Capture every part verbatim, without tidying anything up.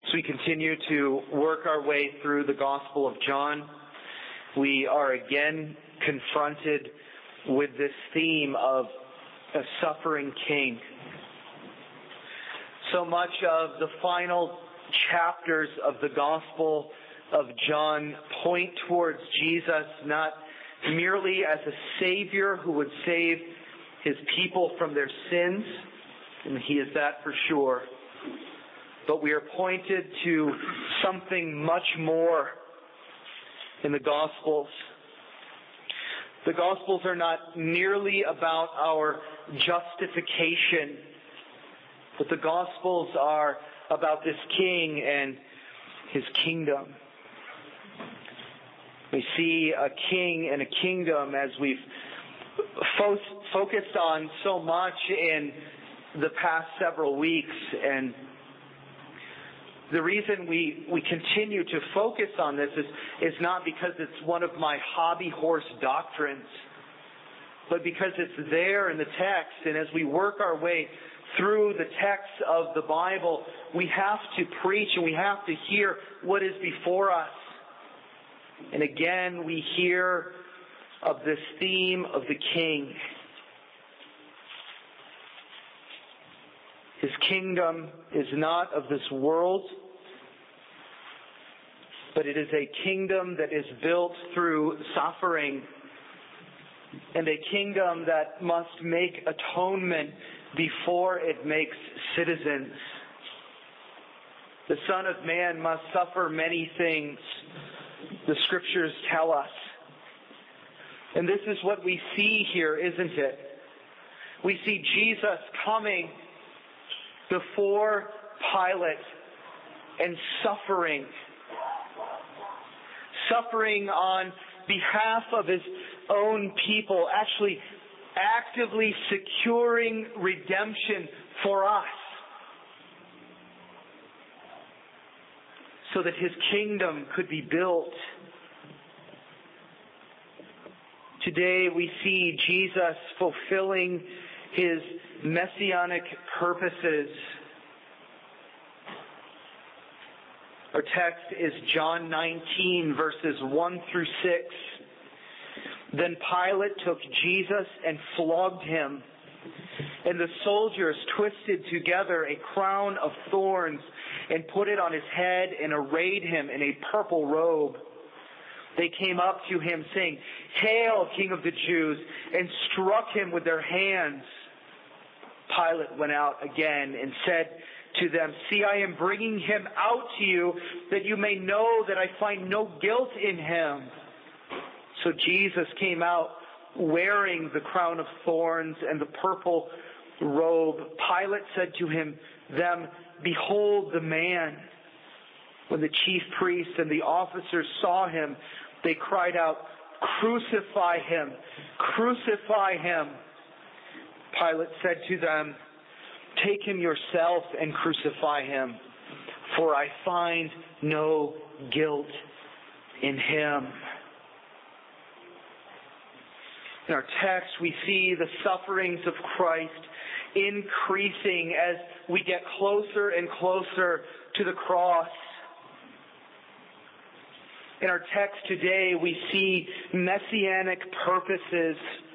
As we continue to work our way through the Gospel of John, we are again confronted with this theme of a suffering king. So much of the final chapters of the Gospel of John point towards Jesus not merely as a Savior who would save His people from their sins, and He is that for sure, but we are pointed to something much more in the Gospels. The Gospels are not merely about our justification, but the Gospels are about this King and His kingdom. We see a king and a kingdom as we've fo- focused on so much in the past several weeks, and the reason we, we continue to focus on this is, is not because it's one of my hobby horse doctrines, but because it's there in the text. And as we work our way through the text of the Bible, we have to preach and we have to hear what is before us. And again, we hear of this theme of the King. His kingdom is not of this world, but it is a kingdom that is built through suffering, and a kingdom that must make atonement before it makes citizens. The Son of Man must suffer many things, the Scriptures tell us. And this is what we see here, isn't it? We see Jesus coming before Pilate and suffering. Suffering on behalf of His own people, actually actively securing redemption for us, so that His kingdom could be built. Today we see Jesus fulfilling His messianic purposes. Our text is John nineteen, verses one through six. Then Pilate took Jesus and flogged Him, and the soldiers twisted together a crown of thorns and put it on His head and arrayed Him in a purple robe. They came up to Him saying, "Hail, King of the Jews," and struck Him with their hands. Pilate went out again and said to them, "See, I am bringing Him out to you, that you may know that I find no guilt in Him." So Jesus came out wearing the crown of thorns and the purple robe. Pilate said to him, them, "Behold the man." When the chief priests and the officers saw Him, they cried out, "Crucify Him! Crucify Him!" Pilate said to them, "Take Him yourself and crucify Him, for I find no guilt in Him." In our text, we see the sufferings of Christ increasing as we get closer and closer to the cross. In our text today, we see messianic purposes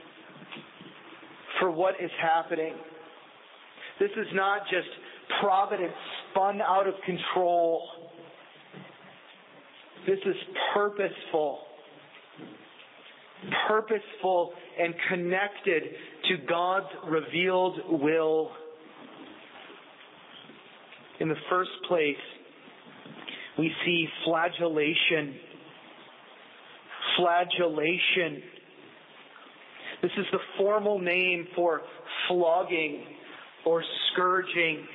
for what is happening. This is not just providence spun out of control. This is purposeful. Purposeful and connected to God's revealed will. In the first place, we see flagellation. Flagellation. This is the formal name for flogging or scourging.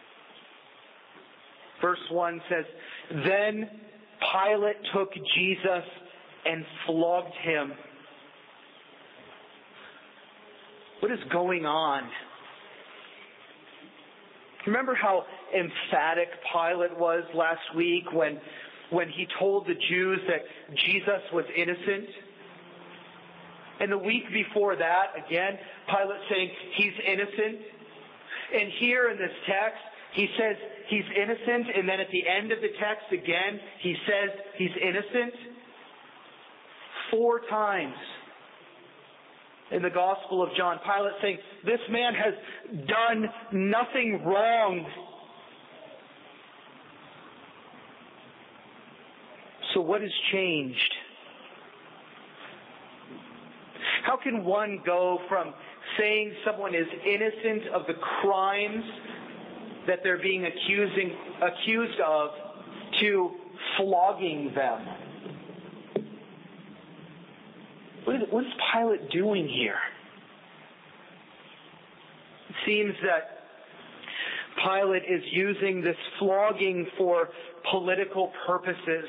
Verse one says, "Then Pilate took Jesus and flogged Him." What is going on? Remember how emphatic Pilate was last week when, when he told the Jews that Jesus was innocent? And the week before that, again, Pilate saying he's innocent. And here in this text, he says he's innocent, and then at the end of the text again, he says he's innocent. Four times in the Gospel of John, Pilate saying, this man has done nothing wrong. So what has changed? How can one go from saying someone is innocent of the crimes that they're being accusing, accused of to flogging them? What is, what is Pilate doing here? It seems that Pilate is using this flogging for political purposes.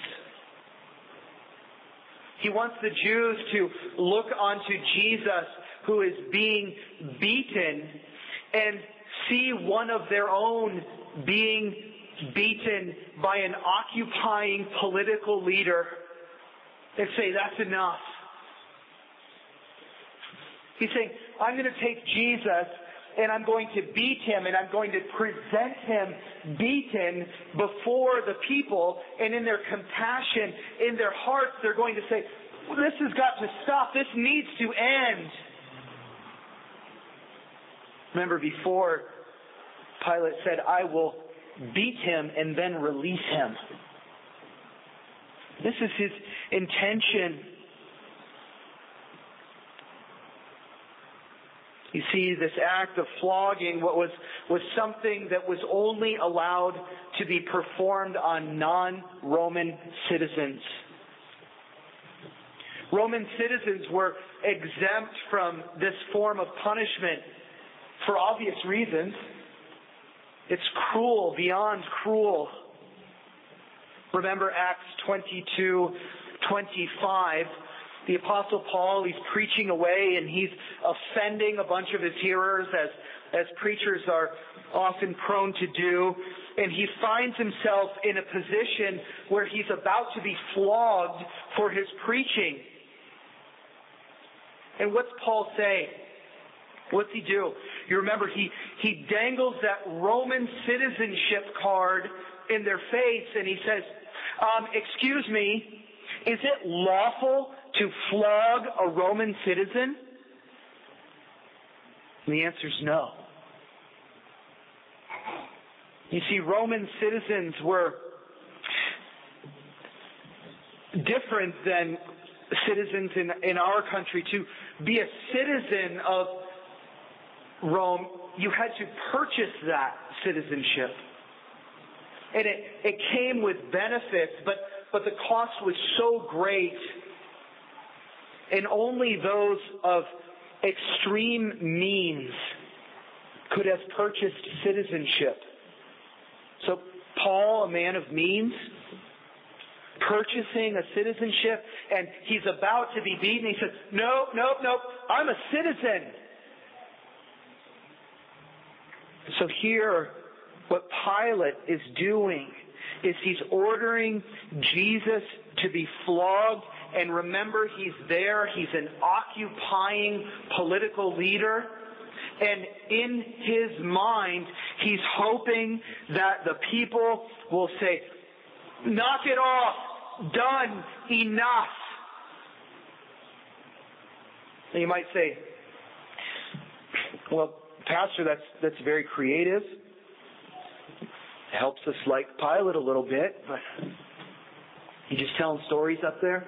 He wants the Jews to look onto Jesus, who is being beaten, and see one of their own being beaten by an occupying political leader, and say, that's enough. He's saying, I'm going to take Jesus and I'm going to beat him and I'm going to present him beaten before the people, and in their compassion, in their hearts, they're going to say, this has got to stop. This needs to end. Remember, before, Pilate said, I will beat him and then release him. This is his intention. You see, this act of flogging what was, was something that was only allowed to be performed on non-Roman citizens. Roman citizens were exempt from this form of punishment for obvious reasons. It's cruel, beyond cruel. Remember Acts twenty-two twenty-five. The Apostle Paul, he's preaching away and he's offending a bunch of his hearers, as, as preachers are often prone to do. And he finds himself in a position where he's about to be flogged for his preaching. And what's Paul say? What's he do? You remember, he, he dangles that Roman citizenship card in their face and he says, um, excuse me, is it lawful to flog a Roman citizen? And the answer is no. You see, Roman citizens were different than citizens in, in our country. To be a citizen of Rome, you had to purchase that citizenship. And it, it came with benefits, but, but the cost was so great. And only those of extreme means could have purchased citizenship. So Paul, a man of means, purchasing a citizenship, and he's about to be beaten. He says, no, no, no, I'm a citizen. So here, what Pilate is doing is he's ordering Jesus to be flogged. And remember, he's there. He's an occupying political leader. And in his mind, he's hoping that the people will say, knock it off. Done. Enough. And you might say, well, Pastor, that's that's very creative. It helps us like Pilate a little bit, but you just telling stories up there?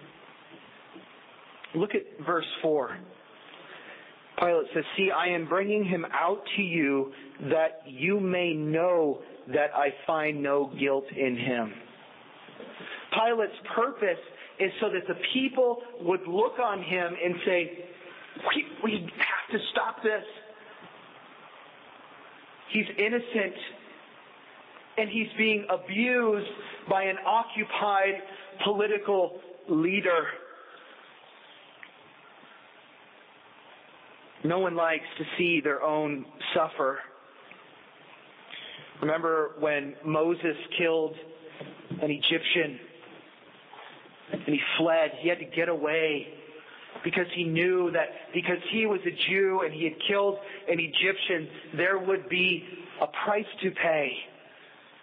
Look at verse four. Pilate says, see, I am bringing him out to you that you may know that I find no guilt in him. Pilate's purpose is so that the people would look on him and say, we, we have to stop this. He's innocent, and he's being abused by an occupied political leader. No one likes to see their own suffer. Remember when Moses killed an Egyptian and he fled? He had to get away because he knew that because he was a Jew and he had killed an Egyptian, there would be a price to pay.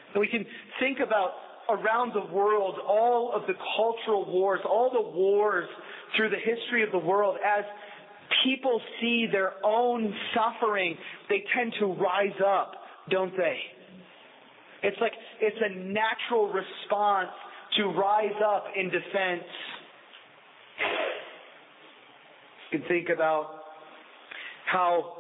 And we can think about around the world all of the cultural wars, all the wars through the history of the world. As people see their own suffering, they tend to rise up, don't they? It's like it's a natural response to rise up in defense. You can think about how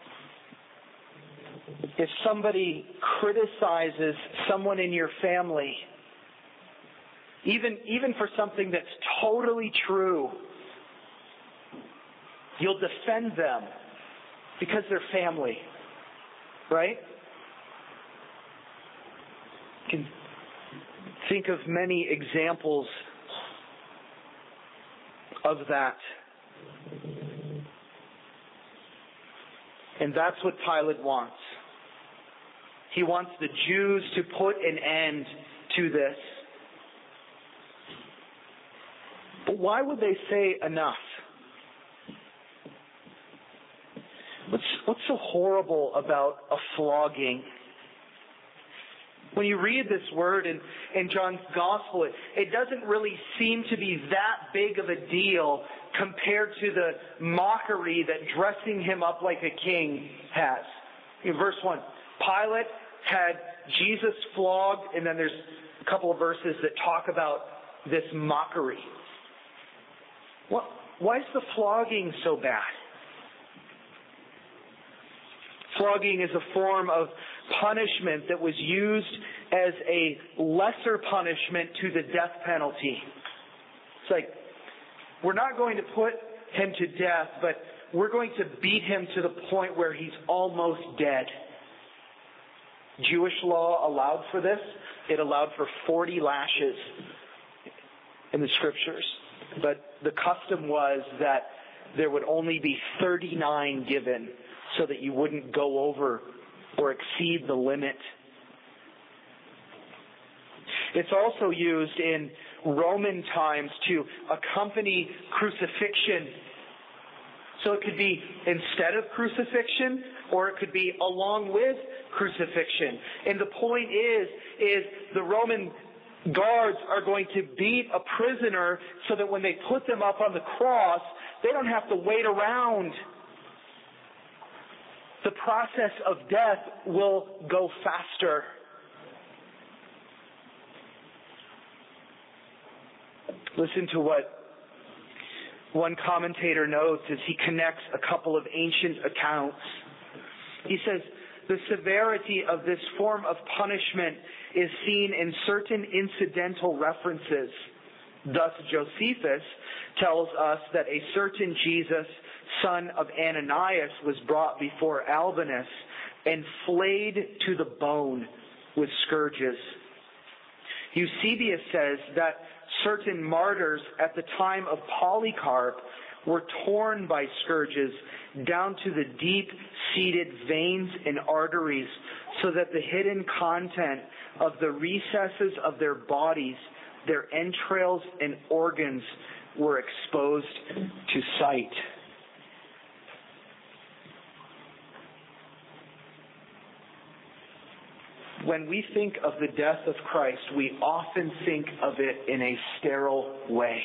if somebody criticizes someone in your family, even, even for something that's totally true, you'll defend them because they're family, right? You can think of many examples of that. And that's what Pilate wants. He wants the Jews to put an end to this. But why would they say enough? What's, what's so horrible about a flogging? When you read this word in, in John's Gospel, it, it doesn't really seem to be that big of a deal compared to the mockery that dressing him up like a king has. In verse one, Pilate had Jesus flogged, and then there's a couple of verses that talk about this mockery. What, why is the flogging so bad? Flogging is a form of punishment that was used as a lesser punishment to the death penalty. It's like, we're not going to put him to death, but we're going to beat him to the point where he's almost dead. Jewish law allowed for this. It allowed for forty lashes in the scriptures. But the custom was that there would only be thirty-nine given so that you wouldn't go over or exceed the limit. It's also used in Roman times to accompany crucifixion. So it could be instead of crucifixion, or it could be along with crucifixion. And the point is, is the Roman guards are going to beat a prisoner so that when they put them up on the cross, they don't have to wait around. The process of death will go faster. Listen to what one commentator notes as he connects a couple of ancient accounts. He says, the severity of this form of punishment is seen in certain incidental references. Thus, Josephus tells us that a certain Jesus, son of Ananias, was brought before Albinus and flayed to the bone with scourges. Eusebius says that certain martyrs at the time of Polycarp were torn by scourges down to the deep-seated veins and arteries, so that the hidden content of the recesses of their bodies, their entrails and organs, were exposed to sight. When we think of the death of Christ, we often think of it in a sterile way.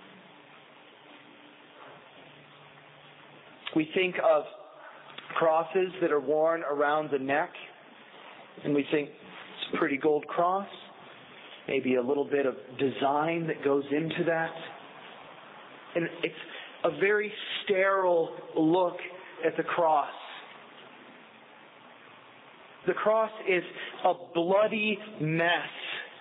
We think of crosses that are worn around the neck, and we think it's a pretty gold cross, maybe a little bit of design that goes into that. And it's a very sterile look at the cross. The cross is a bloody mess.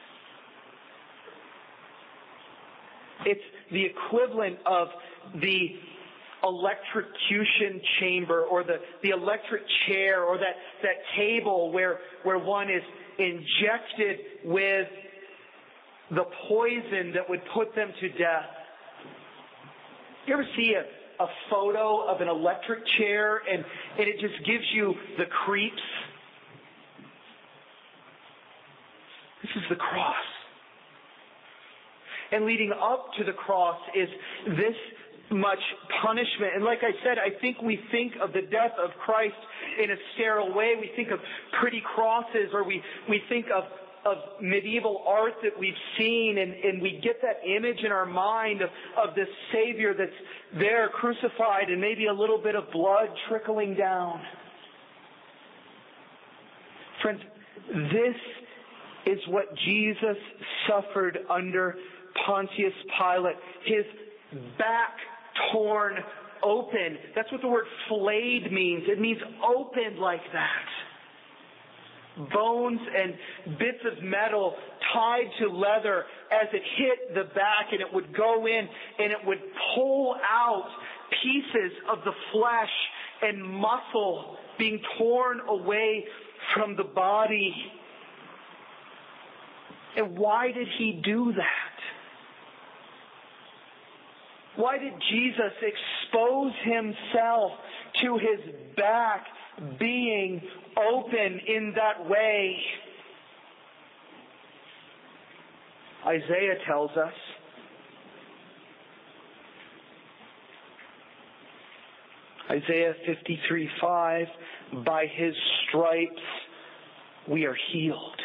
It's the equivalent of the electrocution chamber, or the, the electric chair, or that, that table where, where one is injected with the poison that would put them to death. You ever see a, a photo of an electric chair and, and it just gives you the creeps? This is the cross. And leading up to the cross is this much punishment. And like I said, I think we think of the death of Christ in a sterile way. We think of pretty crosses, or we, we think of of medieval art that we've seen, and, and we get that image in our mind of, of this Savior that's there crucified and maybe a little bit of blood trickling down. Friends, this is what Jesus suffered under Pontius Pilate. His back torn open. That's what the word flayed means. It means opened like that. Bones and bits of metal tied to leather as it hit the back, and it would go in and it would pull out pieces of the flesh and muscle being torn away from the body. And why did he do that? Why did Jesus expose himself to his back being open in that way? Isaiah tells us, Isaiah fifty-three five, by his stripes we are healed.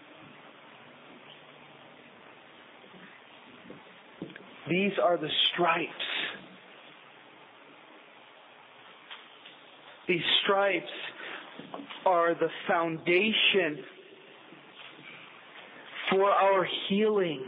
These are the stripes. These stripes are the foundation for our healing.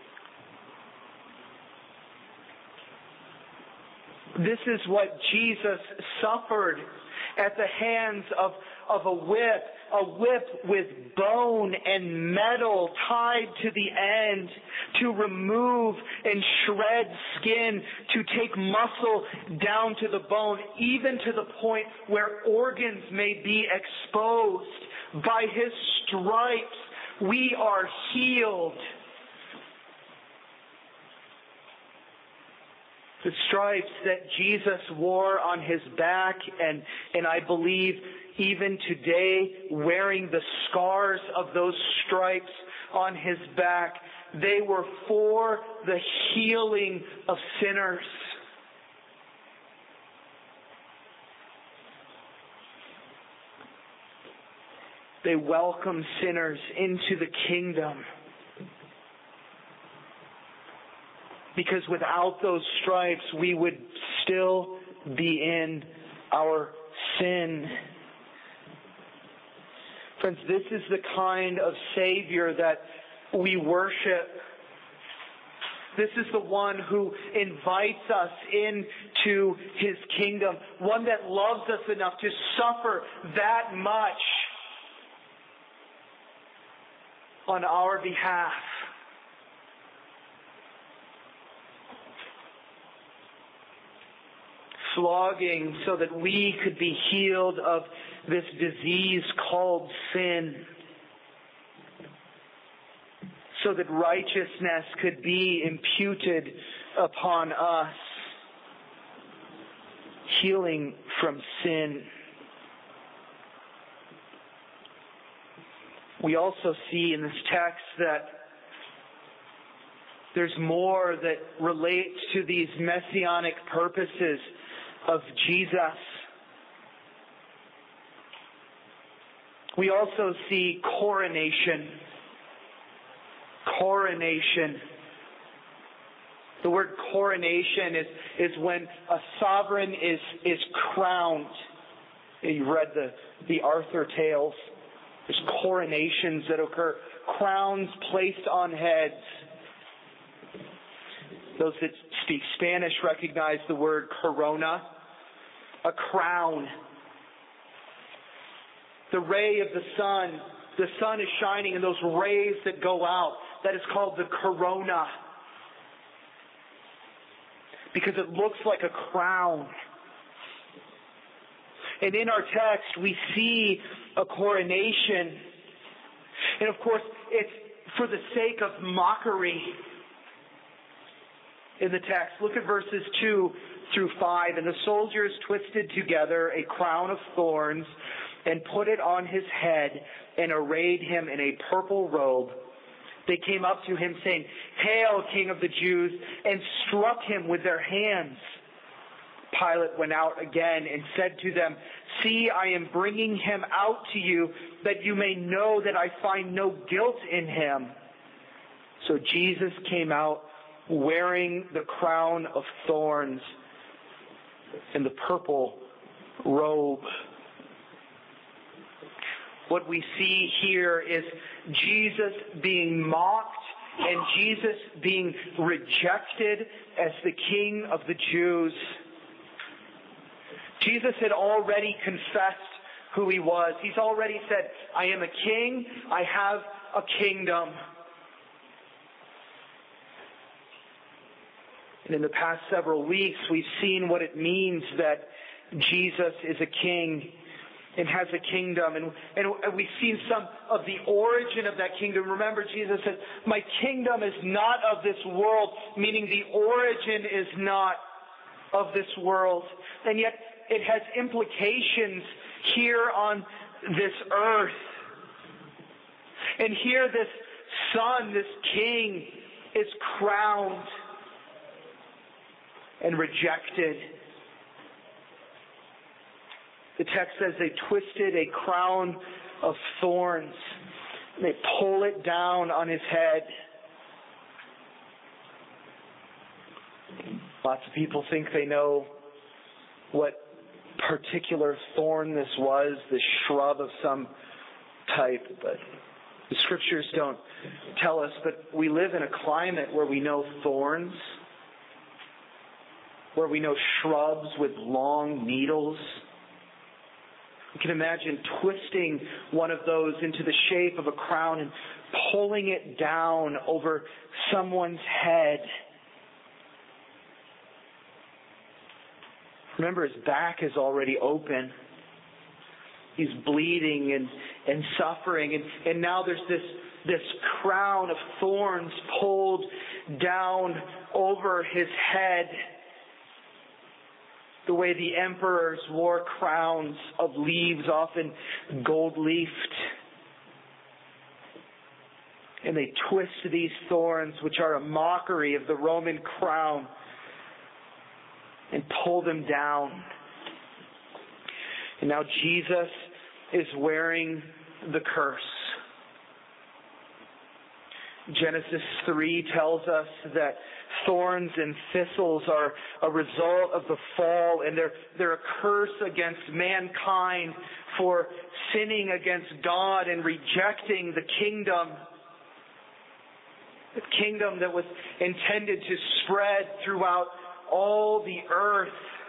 This is what Jesus suffered at the hands of, of a whip, a whip with bone and metal tied to the end to remove and shred skin, to take muscle down to the bone, even to the point where organs may be exposed. By his stripes, we are healed. The stripes that Jesus wore on his back, and, and I believe even today, wearing the scars of those stripes on his back, they were for the healing of sinners. They welcome sinners into the kingdom. Because without those stripes, we would still be in our sin. Friends, this is the kind of Savior that we worship. This is the one who invites us into his kingdom. One that loves us enough to suffer that much on our behalf. Flogging so that we could be healed of this disease called sin. So that righteousness could be imputed upon us. Healing from sin. We also see in this text that there's more that relates to these messianic purposes of Jesus. We also see coronation. Coronation. The word coronation is, is when a sovereign is, is crowned. You read the, the Arthur tales. There's coronations that occur. Crowns placed on heads. Those that speak Spanish recognize the word corona, a crown. The ray of the sun, the sun is shining, and those rays that go out, that is called the corona. Because it looks like a crown. And in our text, we see a coronation. And of course, it's for the sake of mockery. In the text, look at verses two through five. And the soldiers twisted together a crown of thorns and put it on his head and arrayed him in a purple robe. They came up to him saying, "Hail, King of the Jews," and struck him with their hands. Pilate went out again and said to them, "See, I am bringing him out to you, that you may know that I find no guilt in him." So Jesus came out wearing the crown of thorns and the purple robe. What we see here is Jesus being mocked and Jesus being rejected as the King of the Jews. Jesus had already confessed who he was. He's already said, "I am a king. I have a kingdom." And in the past several weeks, we've seen what it means that Jesus is a king and has a kingdom. And, and we've seen some of the origin of that kingdom. Remember, Jesus said, "My kingdom is not of this world," meaning the origin is not of this world. And yet it has implications here on this earth. And here this son, this king, is crowned and rejected. The text says they twisted a crown of thorns and they pull it down on his head. Lots of people think they know what particular thorn this was, this shrub of some type, but the scriptures don't tell us. But we live in a climate where we know thorns, where we know shrubs with long needles. You can imagine twisting one of those into the shape of a crown and pulling it down over someone's head. Remember, his back is already open. He's bleeding and, and suffering. And, and now there's this, this crown of thorns pulled down over his head. The way the emperors wore crowns of leaves, often gold-leafed. And they twist these thorns, which are a mockery of the Roman crown, and pull them down. And now Jesus is wearing the curse. Genesis three tells us that thorns and thistles are a result of the fall, and they're, they're a curse against mankind for sinning against God and rejecting the kingdom. The kingdom that was intended to spread throughout all the earth.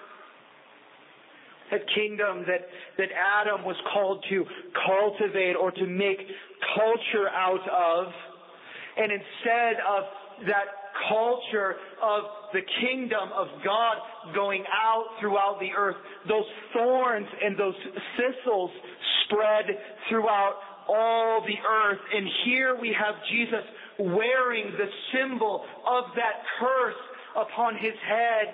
That kingdom that, that Adam was called to cultivate or to make culture out of. And instead of that culture of the kingdom of God going out throughout the earth, those thorns and those thistles spread throughout all the earth. And here we have Jesus wearing the symbol of that curse upon his head,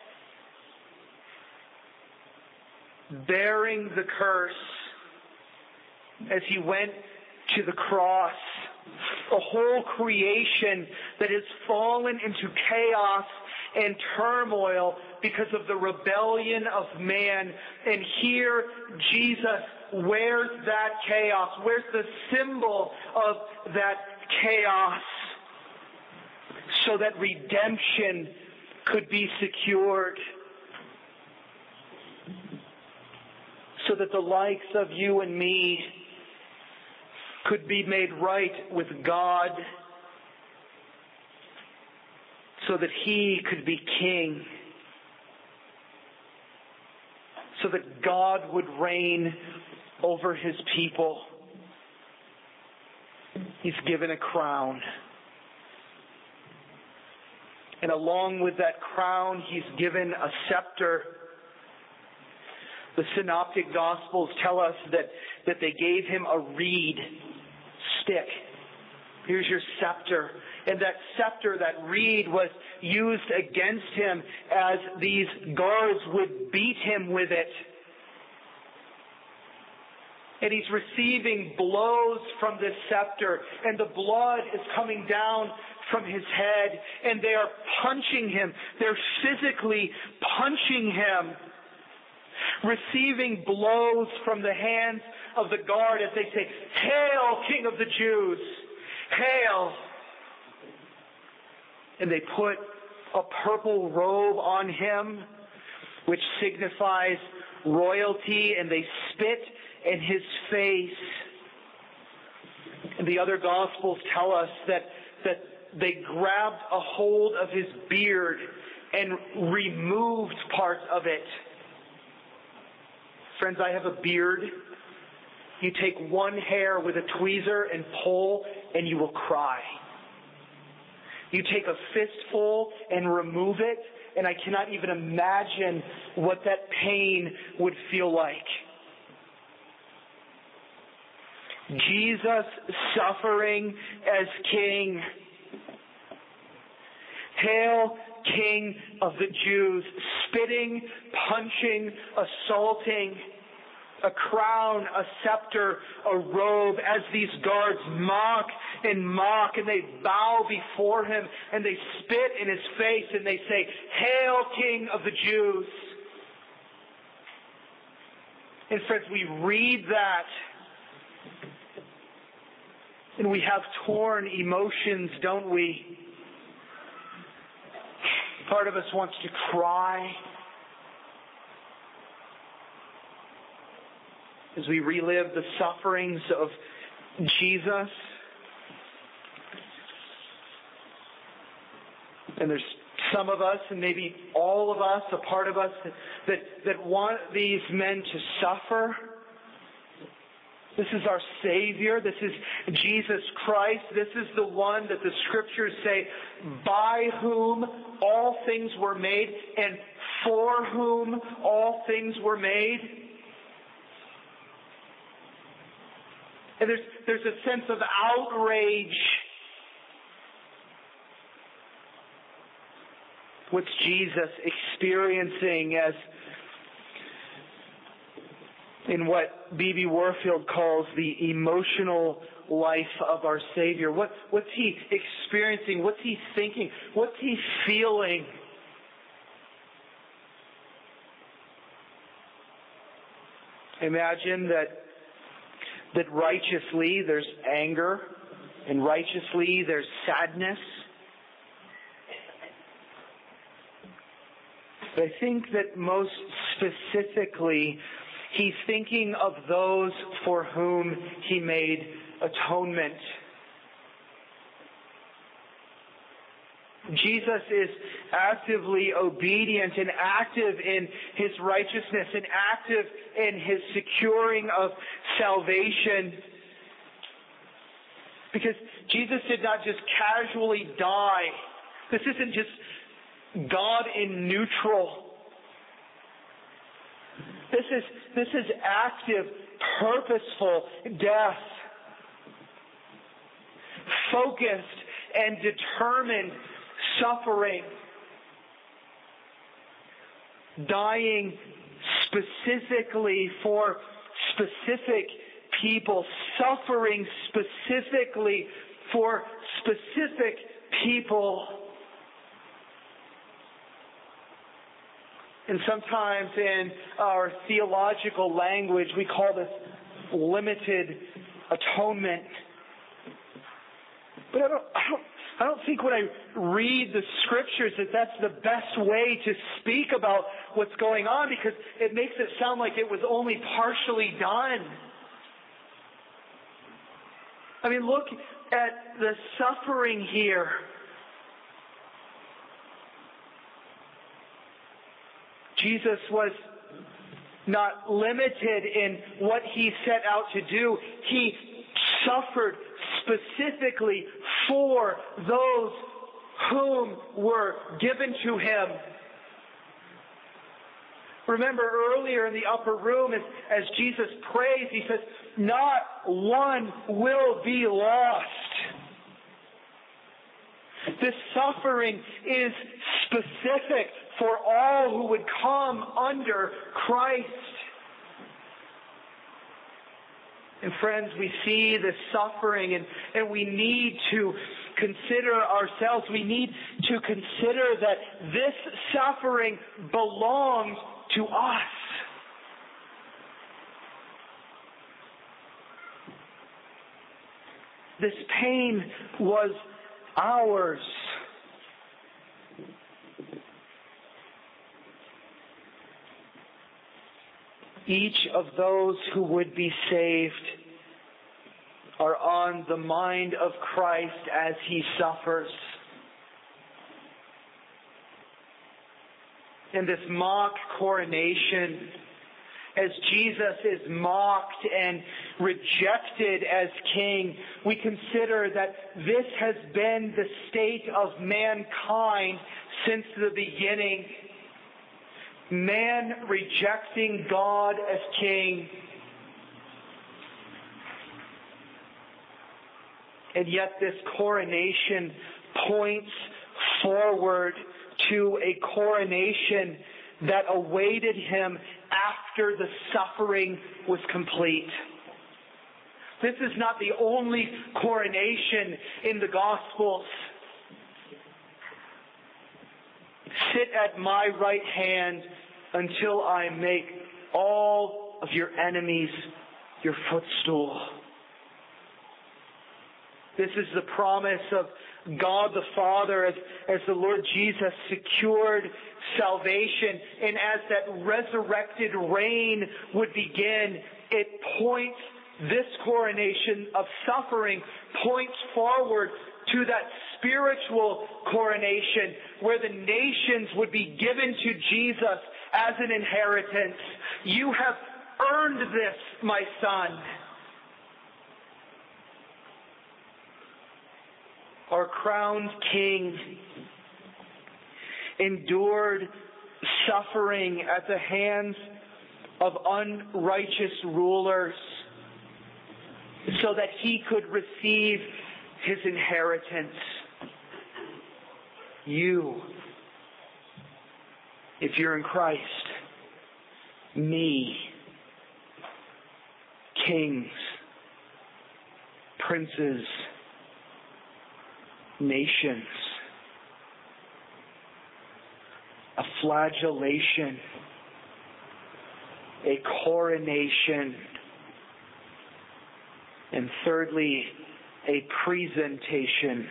bearing the curse as he went to the cross. A whole creation that has fallen into chaos and turmoil because of the rebellion of man. And here Jesus wears that chaos, wears the symbol of that chaos, so that redemption could be secured. So that the likes of you and me could be made right with God. So that he could be king. So that God would reign over his people. He's given a crown. And along with that crown, he's given a scepter. The Synoptic Gospels tell us that, that they gave him a reed stick. Here's your scepter. And that scepter, that reed, was used against him as these guards would beat him with it. And he's receiving blows from this scepter, and the blood is coming down from his head, and they are punching him. They're physically punching him, receiving blows from the hands of the guard as they say, "Hail, King of the Jews! Hail!" And they put a purple robe on him, which signifies royalty, and they spit in his face. And the other Gospels tell us that, that they grabbed a hold of his beard and removed parts of it. Friends, I have a beard. You take one hair with a tweezer and pull, and you will cry. You take a fistful and remove it, and I cannot even imagine what that pain would feel like. Jesus suffering as King. Hail, King of the Jews, spitting, punching, assaulting, a crown, a scepter, a robe, as these guards mock and mock, and they bow before him, and they spit in his face, and they say, "Hail, King of the Jews." And friends, we read that, and we have torn emotions, don't we? Part of us wants to cry as we relive the sufferings of Jesus. And there's some of us, and maybe all of us, a part of us, that, that, that want these men to suffer. This is our Savior. This is Jesus Christ. This is the one that the Scriptures say, by whom all things were made and for whom all things were made. And there's, there's a sense of outrage. What's Jesus experiencing as in what B B Warfield calls the emotional life of our Savior? What, what's he experiencing? What's he thinking? What's he feeling? Imagine that that righteously there's anger, and righteously there's sadness. But I think that most specifically, he's thinking of those for whom he made atonement. Jesus is actively obedient and active in his righteousness and active in his securing of salvation. Because Jesus did not just casually die. This isn't just God in neutral. This is, this is active, purposeful death. Focused and determined suffering. Dying specifically for specific people. Suffering specifically for specific people. And sometimes in our theological language, we call this limited atonement. But I don't, I don't, I don't think when I read the Scriptures that that's the best way to speak about what's going on, because it makes it sound like it was only partially done. I mean, look at the suffering here. Jesus was not limited in what he set out to do. He suffered specifically for those whom were given to him. Remember earlier in the upper room, as, as Jesus prays, he says, "Not one will be lost." This suffering is specific for all who would come under Christ. And friends, we see this suffering, and, and we need to consider ourselves. We need to consider that this suffering belongs to us. This pain was ours. Each of those who would be saved are on the mind of Christ as He suffers. And this mock coronation, as Jesus is mocked and rejected as King, we consider that this has been the state of mankind since the beginning. Man rejecting God as King. And yet this coronation points forward to a coronation that awaited Him after the suffering was complete. This is not the only coronation in the Gospels. Sit at my right hand until I make all of your enemies your footstool. This is the promise of God the Father as, as the Lord Jesus secured salvation. And as that resurrected reign would begin, it points, this coronation of suffering points forward to that spiritual coronation where the nations would be given to Jesus as an inheritance. You have earned this, my son. Our crowned King endured suffering at the hands of unrighteous rulers so that He could receive His inheritance. You, if you're in Christ, me, kings, princes, nations, a flagellation, a coronation, and thirdly, a presentation.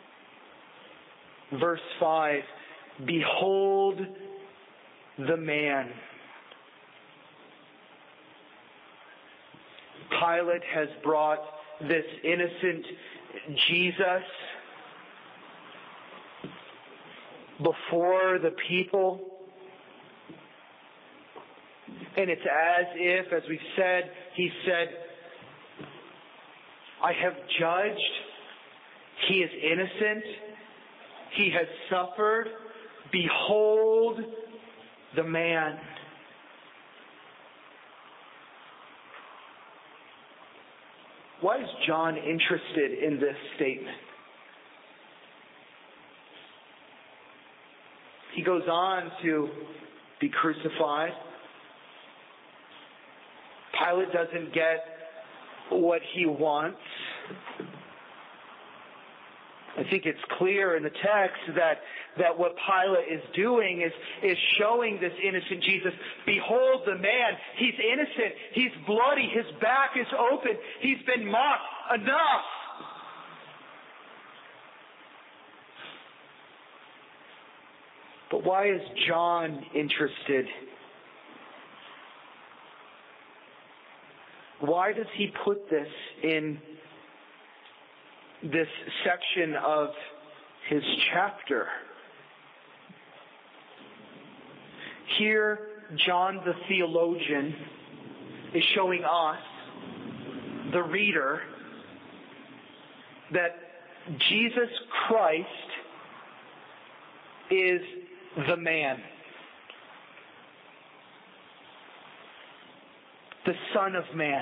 Verse five, behold the man. Pilate has brought this innocent Jesus before the people. And it's as if, as we've said, he said, I have judged. He is innocent. He has suffered. Behold the man. Why is John interested in this statement? He goes on to be crucified. Pilate doesn't get what he wants. I think it's clear in the text that, that what Pilate is doing is, is showing this innocent Jesus. Behold the man. He's innocent. He's bloody. His back is open. He's been mocked. Enough. But why is John interested? Why does he put this in this section of his chapter? Here, John the theologian is showing us, the reader, that Jesus Christ is the man, the Son of Man.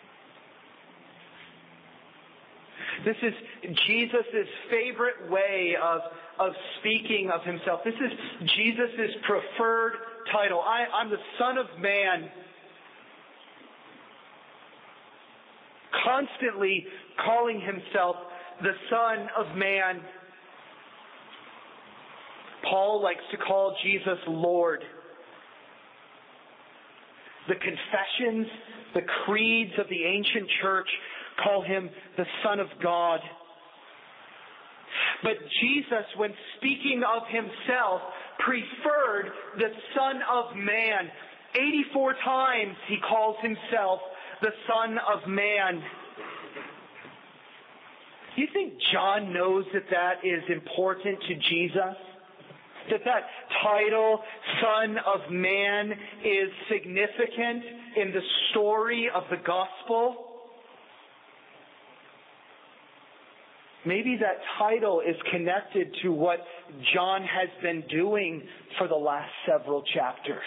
This is Jesus' favorite way of, of speaking of himself. This is Jesus' preferred title. I, I'm the Son of Man. constantly calling himself the Son of Man. Paul likes to call Jesus Lord. The confessions, the creeds of the ancient church call him the Son of God. But Jesus, when speaking of himself, preferred the Son of Man. eighty-four times he calls himself the Son of Man. Do you think John knows that that is important to Jesus? That that title, Son of Man, is significant in the story of the gospel? Maybe that title is connected to what John has been doing for the last several chapters.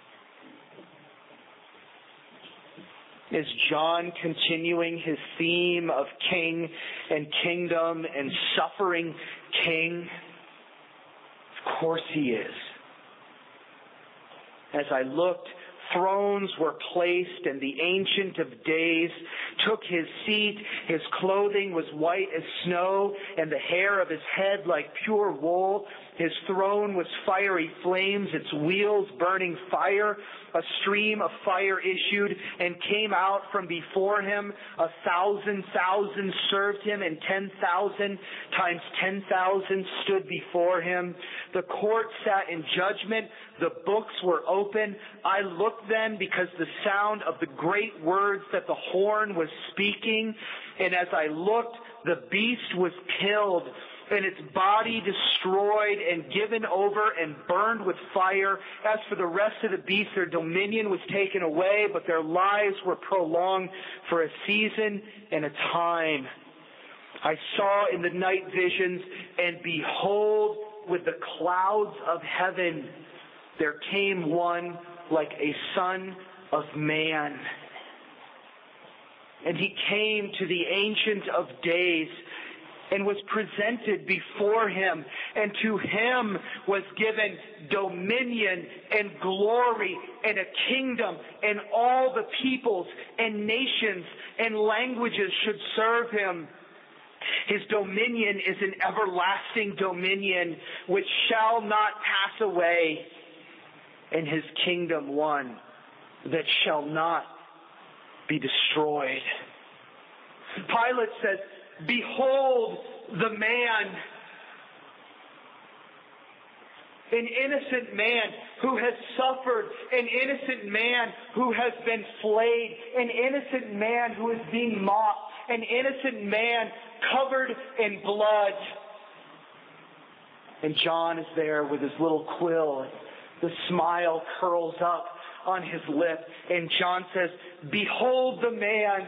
Is John continuing his theme of king and kingdom and suffering king? Of course he is. As I looked, thrones were placed, and the Ancient of Days took his seat. His clothing was white as snow, and the hair of his head like pure wool. His throne was fiery flames, its wheels burning fire. A stream of fire issued and came out from before him. A thousand thousand served him, and ten thousand times ten thousand stood before him. The court sat in judgment. The books were open. I looked then because the sound of the great words that the horn was speaking. And as I looked, the beast was killed, and its body destroyed and given over and burned with fire. As for the rest of the beasts, their dominion was taken away, but their lives were prolonged for a season and a time. I saw in the night visions, and behold, with the clouds of heaven, there came one like a son of man. And he came to the Ancient of Days and was presented before him. And to him was given dominion and glory and a kingdom, and all the peoples and nations and languages should serve him. His dominion is an everlasting dominion which shall not pass away, and his kingdom one that shall not be destroyed. Pilate says, "Behold the man." An innocent man who has suffered, an innocent man who has been flayed, an innocent man who is being mocked, an innocent man covered in blood. And John is there with his little quill. The smile curls up on his lip, and John says, "Behold the man,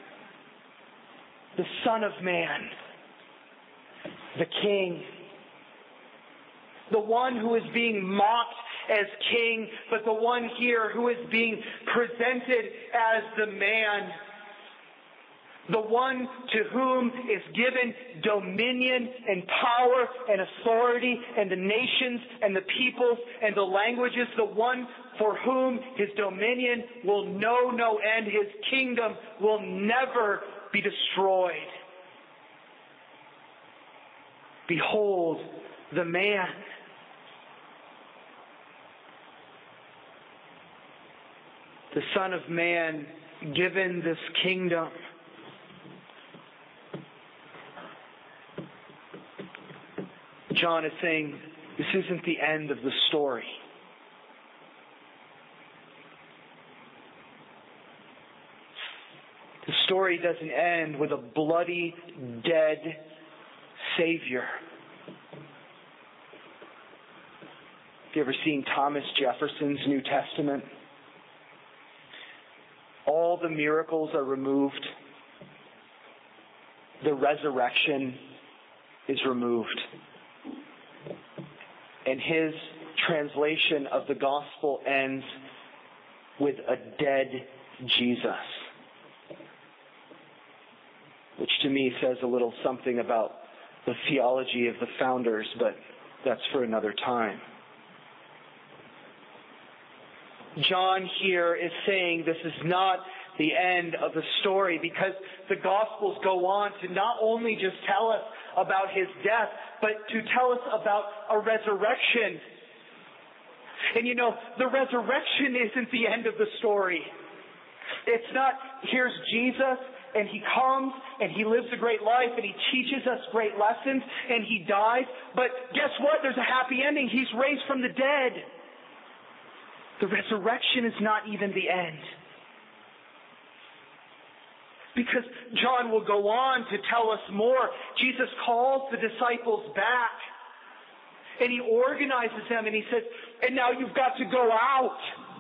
the Son of Man, the King, the one who is being mocked as king, but the one here who is being presented as the man, the one to whom is given dominion and power and authority, and the nations and the peoples and the languages, the one for whom his dominion will know no end, his kingdom will never be destroyed. Behold the man." The Son of Man given this kingdom. John is saying, this isn't the end of the story. The story doesn't end with a bloody, dead Savior. Have you ever seen Thomas Jefferson's New Testament? All the miracles are removed. The resurrection is removed. And his translation of the gospel ends with a dead Jesus. Which to me says a little something about the theology of the founders, but that's for another time. John here is saying this is not the end of the story, because the Gospels go on to not only just tell us about His death, but to tell us about a resurrection. And you know, the resurrection isn't the end of the story. It's not, here's Jesus, and He comes, and He lives a great life, and He teaches us great lessons, and He dies. But guess what? There's a happy ending. He's raised from the dead. The resurrection is not even the end. Because John will go on to tell us more. Jesus calls the disciples back. And He organizes them and He says, and now you've got to go out.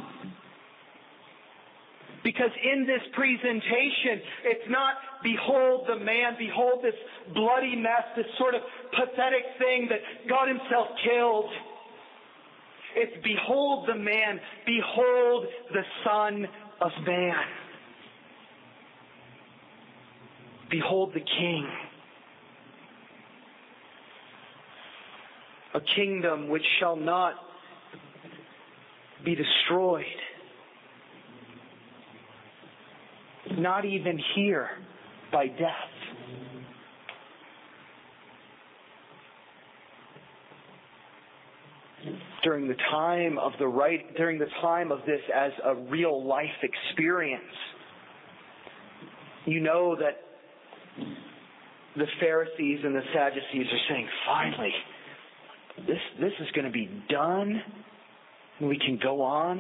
Because in this presentation, it's not, behold the man, behold this bloody mess, this sort of pathetic thing that God Himself killed. It's behold the man, behold the Son of Man. Behold the King. A kingdom which shall not be destroyed. Not even here by death. During the time of the right, during the time of this as a real life experience, you know that the Pharisees and the Sadducees are saying, finally, this this is going to be done, and we can go on.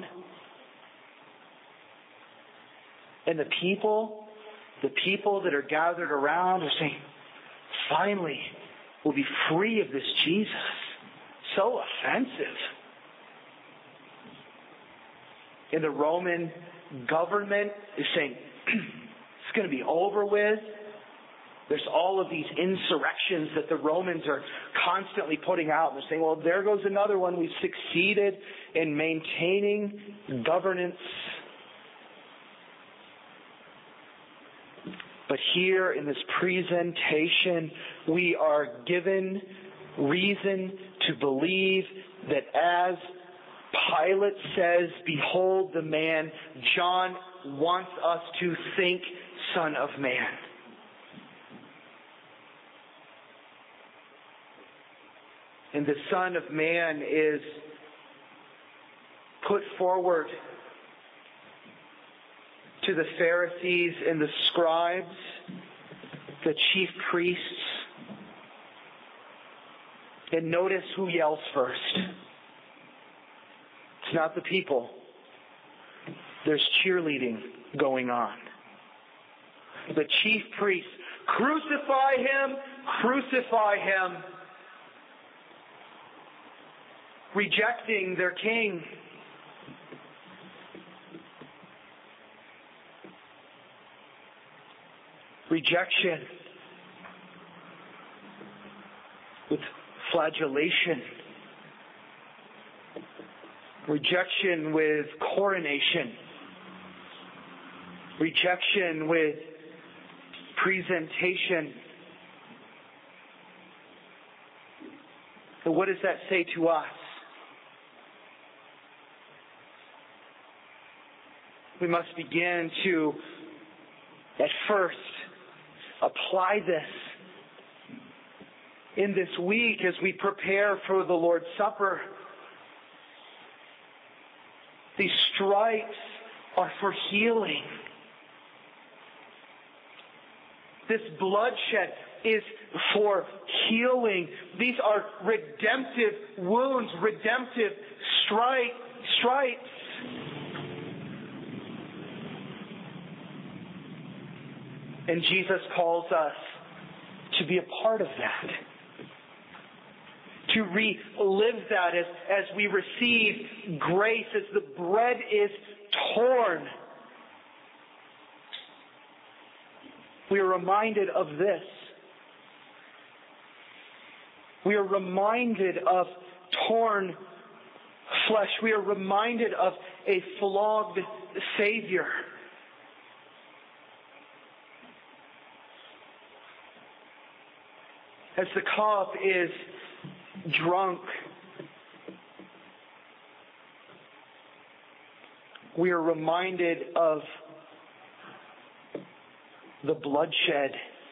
And the people, the people that are gathered around are saying, finally, we'll be free of this Jesus. So offensive. And the Roman government is saying, it's going to be over with. There's all of these insurrections that the Romans are constantly putting out. And they're saying, well, there goes another one. We've succeeded in maintaining governance. But here in this presentation, we are given reason to believe that as Pilate says, behold the man, John wants us to think Son of Man. And the Son of Man is put forward to the Pharisees and the scribes, the chief priests. And notice who yells first. It's not the people. There's cheerleading going on. The chief priests, crucify Him, crucify Him. Rejecting their king. Rejection with flagellation. Rejection with coronation. Rejection with presentation. So what does that say to us? We must begin to, at first, apply this in this week as we prepare for the Lord's Supper. These stripes are for healing. This bloodshed is for healing. These are redemptive wounds, redemptive stri- stripes. And Jesus calls us to be a part of that. To relive that as, as we receive grace, as the bread is torn. We are reminded of this. We are reminded of torn flesh. We are reminded of a flogged Savior. As the cup is drunk, we are reminded of the bloodshed.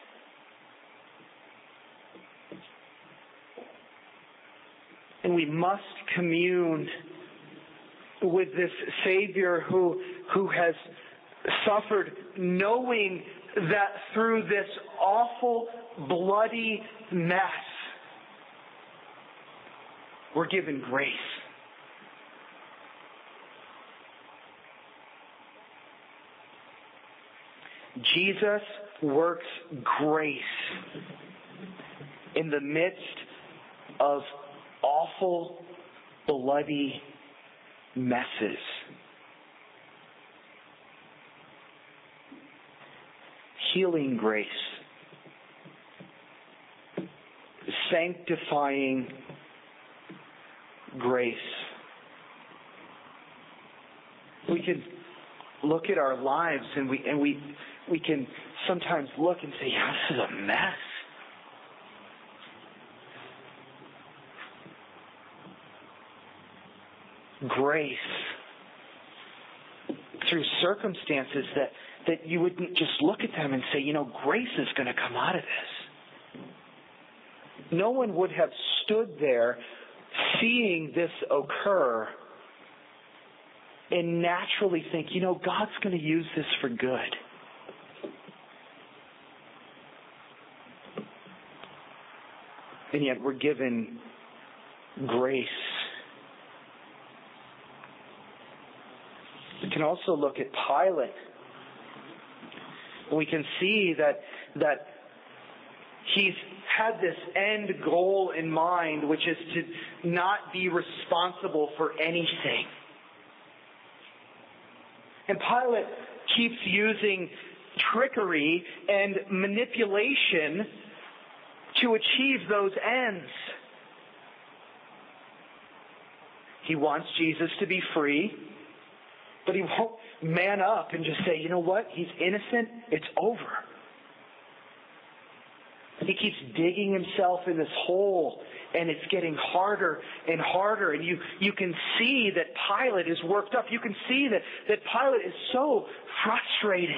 And we must commune with this Savior who, who has suffered, knowing that through this awful, bloody mess, we're given grace. Jesus works grace in the midst of awful, bloody messes. Healing grace. Sanctifying grace. We can look at our lives and we and we we can sometimes look and say, yeah, this is a mess. Grace through circumstances that, that you wouldn't just look at them and say, you know, grace is going to come out of this. No one would have stood there seeing this occur and naturally think, you know, God's going to use this for good. And yet we're given grace. We can also look at Pilate. We can see that that he's had this end goal in mind, which is to not be responsible for anything. And Pilate keeps using trickery and manipulation to achieve those ends. He wants Jesus to be free, but he won't man up and just say, you know what, he's innocent, it's over. He keeps digging himself in this hole, and it's getting harder and harder. And you, you can see that Pilate is worked up. You can see that, that Pilate is so frustrated.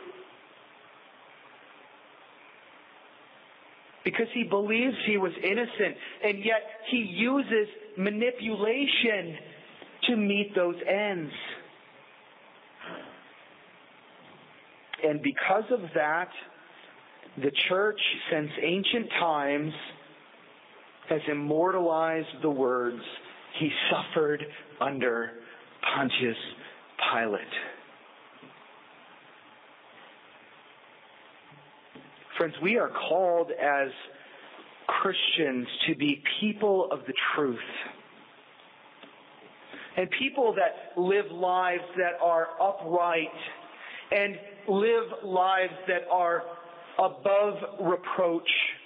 Because he believes he was innocent, and yet he uses manipulation to meet those ends. And because of that, the church, since ancient times, has immortalized the words, he suffered under Pontius Pilate. Friends, we are called as Christians to be people of the truth. And people that live lives that are upright and live lives that are above reproach.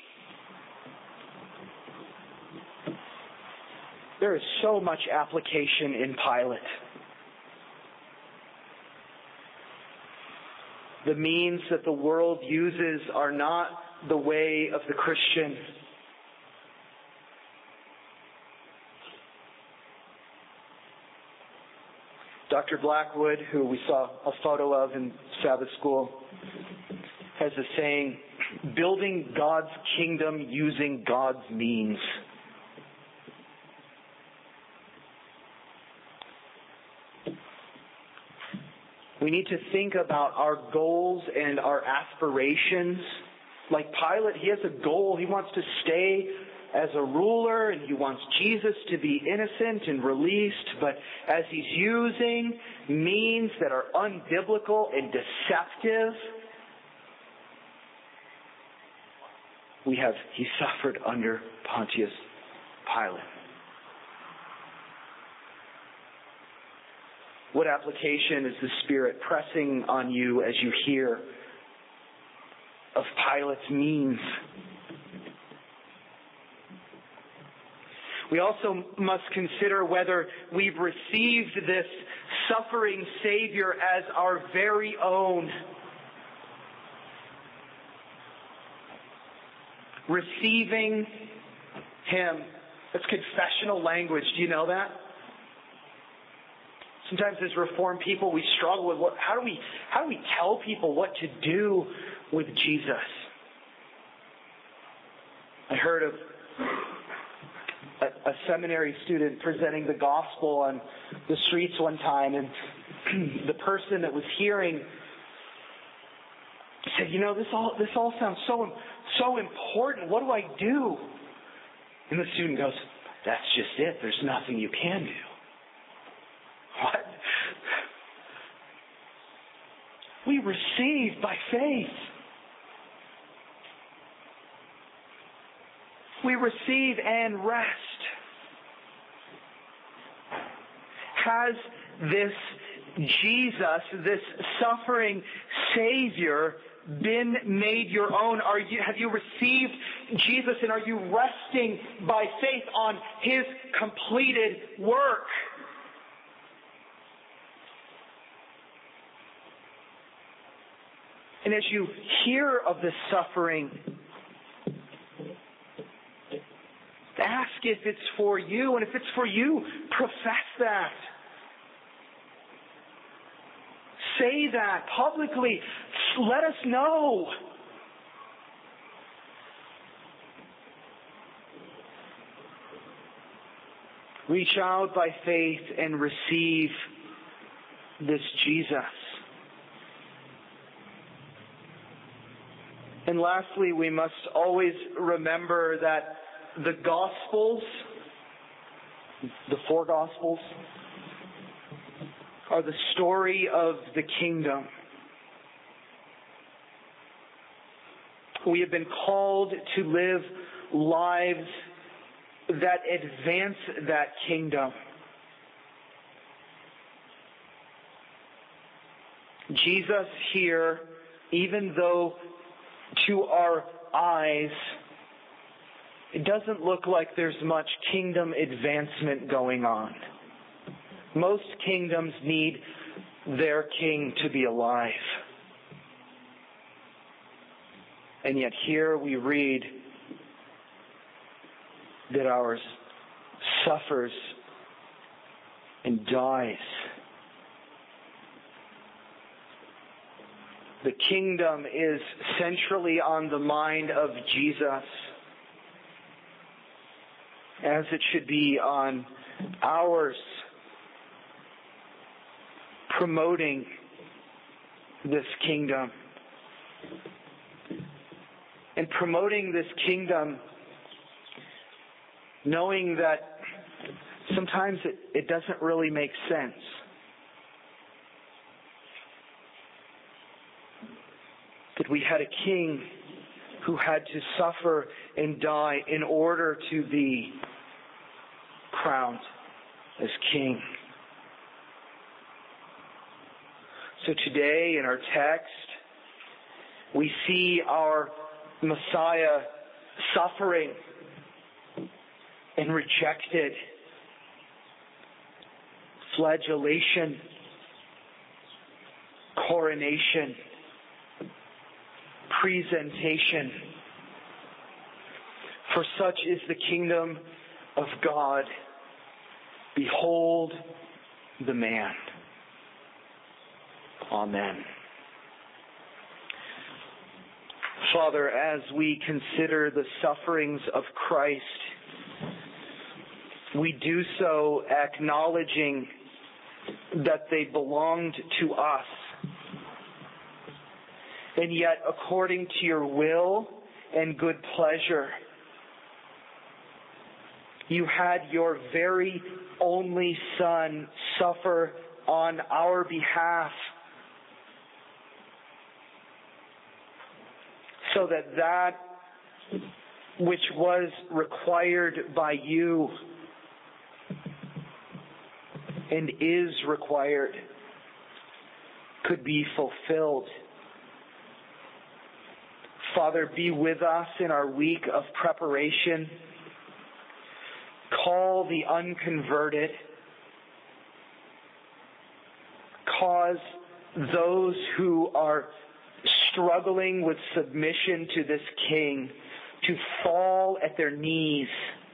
There is so much application in Pilate. The means that the world uses are not the way of the Christian. Doctor Blackwood, who we saw a photo of in Sabbath school, has a saying, building God's kingdom using God's means. We need to think about our goals and our aspirations. Like Pilate, he has a goal. He wants to stay as a ruler, and he wants Jesus to be innocent and released. But as he's using means that are unbiblical and deceptive, we have, he suffered under Pontius Pilate. What application is the Spirit pressing on you as you hear of Pilate's means? We also must consider whether we've received this suffering Savior as our very own. Receiving Him. That's confessional language. Do you know that? Sometimes as Reformed people, we struggle with what, how do we how do we tell people what to do with Jesus. I heard of a, a seminary student presenting the gospel on the streets one time, and the person that was hearing said, "You know, this all this all sounds so so important. What do I do?" And the student goes, "That's just it. There's nothing you can do." What? We receive by faith. We receive and rest. Has this Jesus, this suffering Savior, been made your own? Are you, have you received Jesus, and are you resting by faith on His completed work? And as you hear of this suffering, ask if it's for you, and if it's for you, profess that. Say that publicly. Let us know. Reach out by faith and receive this Jesus. And lastly, we must always remember that the Gospels, the four Gospels, are the story of the kingdom. We have been called to live lives that advance that kingdom. Jesus here, even though to our eyes it doesn't look like there's much kingdom advancement going on. Most kingdoms need their king to be alive. And yet here we read that ours suffers and dies. The kingdom is centrally on the mind of Jesus, as it should be on ours, promoting this kingdom. And promoting this kingdom, knowing that sometimes it, it doesn't really make sense. That we had a king who had to suffer and die in order to be crowned as king. So today in our text, we see our Messiah suffering and rejected, flagellation, coronation, presentation. For such is the kingdom of God. Behold the man. Amen. Father, as we consider the sufferings of Christ, we do so acknowledging that they belonged to us. And yet, according to your will and good pleasure, you had your very only Son suffer on our behalf, so that that which was required by you and is required could be fulfilled. Father, be with us in our week of preparation. Call the unconverted. Cause those who are struggling with submission to this King to fall at their knees.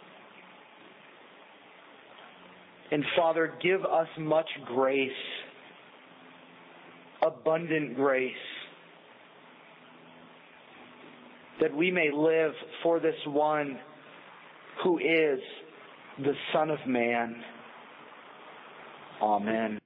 And Father, give us much grace, abundant grace, that we may live for this one who is the Son of Man. Amen.